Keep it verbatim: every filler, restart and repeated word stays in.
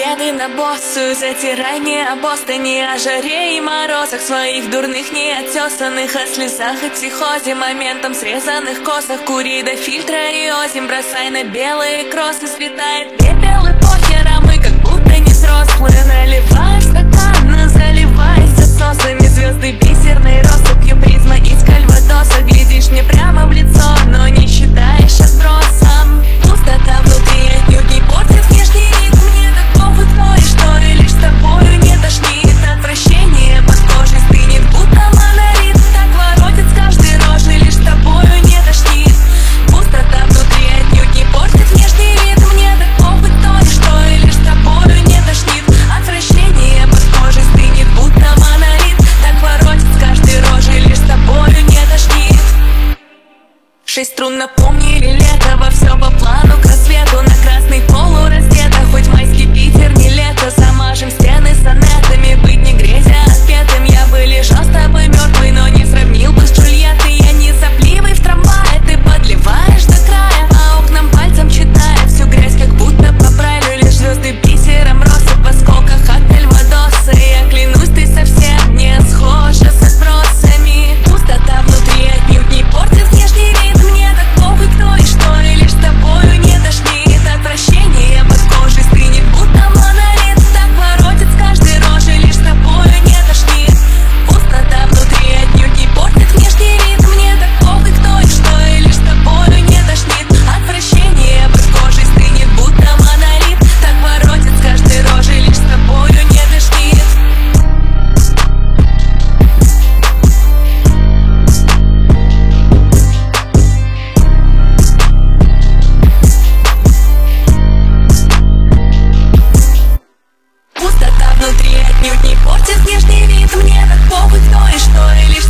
кеды на боссу, затирай мне обостани о жаре и морозах своих дурных, неотесанных, о слезах и психозе, моментом срезанных косах, кури до фильтра и озим, бросай на белые кроссы, светает пепел и похер, а мы как будто не взрослые. Наливай в стакан, заливаясь отсосами, звезды бисерной россыпью, призма из кальвадоса. Глядишь мне прямо в лицо, но не считаешь отбросом. Пустота внутри отнюдь не портит внешний вид. Мне так похуй кто и что, и лишь с тобою не тошнит. Отвращение под кожей стынет, будто монолит. Так воротит с каждой рожи, лишь с тобою не тошнит. Пустота внутри отнюдь не портит внешний вид. Мне так похуй кто и что, и лишь с тобою не тошнит. Отвращение под кожей стынет, будто монолит. Так воротит с каждой рожи, лишь с тобою не тошнит. Шесть струн напомнили лето, во все по плану к рассвету. На красный полу раздета, хоть майский Питер не лето. Замажем стены сонетами, быть не грезя отпетым. Я бы лежал с тобой мертвый, но не сравнил бы с Джульеттой. Я не сопливый в трамвае, ты подливаешь до края, по окнам пальцем читая всю грязь, как будто поправлю. Лишь звезды бисером россыпь в осколках от кальвадоса. Я клянусь, ты совсем не схожа с отбросами. Пустота внутри отнюдь не портит внешний вид. Мне так похуй кто и что, и лишь с тобою не тошнит. Отвращение под кожей стынет, будто монолит. Так воротит с каждой рожи, лишь с тобою не тошнит. Пустота внутри отнюдь не портит внешний вид. Мне так похуй кто и что, и лишь с тобою не тошнит. Отвращение под кожей стынет, будто монолит. Так воротит с каждой рожи, лишь с тобою не тошнит. Пустота внутри отнюдь не портит внешний вид. Мне так похуй кто и что, и лишь